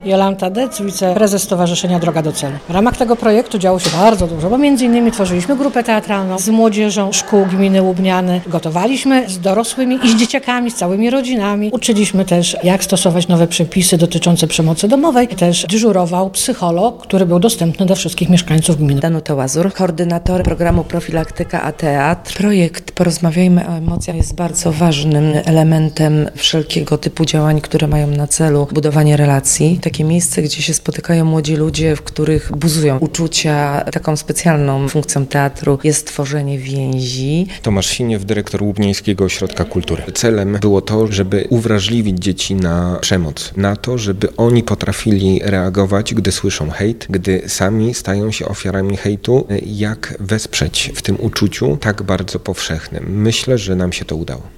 Jolanta Dec, wiceprezes Stowarzyszenia Droga do Celu. W ramach tego projektu działo się bardzo dużo, bo między innymi tworzyliśmy grupę teatralną z młodzieżą szkół gminy Łubniany. Gotowaliśmy z dorosłymi i z dzieciakami, z całymi rodzinami. Uczyliśmy też, jak stosować nowe przepisy dotyczące przemocy domowej. Też dyżurował psycholog, który był dostępny dla wszystkich mieszkańców gminy. Danuta Łazur, koordynator programu Profilaktyka a Teatr. Projekt Porozmawiajmy o emocjach jest bardzo ważnym elementem wszelkiego typu działań, które mają na celu budowanie relacji. Takie miejsce, gdzie się spotykają młodzi ludzie, w których buzują uczucia. Taką specjalną funkcją teatru jest tworzenie więzi. Tomasz Siniew, dyrektor Łubnieńskiego Ośrodka Kultury. Celem było to, żeby uwrażliwić dzieci na przemoc, na to, żeby oni potrafili reagować, gdy słyszą hejt, gdy sami stają się ofiarami hejtu, jak wesprzeć w tym uczuciu tak bardzo powszechnym. Myślę, że nam się to udało.